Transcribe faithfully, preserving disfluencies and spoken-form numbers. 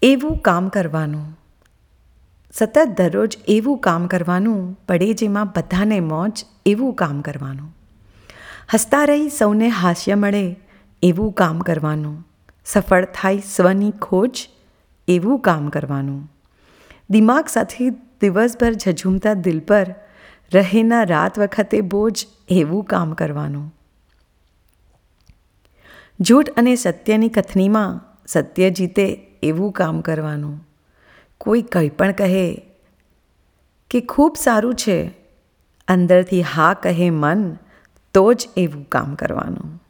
એવું કામ કરવાનું, સતત દરરોજ એવું કામ કરવાનું, પડે જેમાં બધાને મોજ એવું કામ કરવાનું. હસતા રહી સૌને હાસ્ય મળે એવું કામ કરવાનું. સફળ થાય સ્વની ખોજ એવું કામ કરવાનું. દિમાગ સાથે દિવસભર ઝઝૂમતા દિલ પર રહે ના રાત વખતે બોજ એવું કામ કરવાનું. જૂઠ અને સત્યની કથનીમાં સત્ય જીતે એવું કામ કરવાનું. કોઈ કંઈ પણ કહે કે ખૂબ સારું છે, અંદરથી હા કહે મન, તો જ એવું કામ કરવાનું.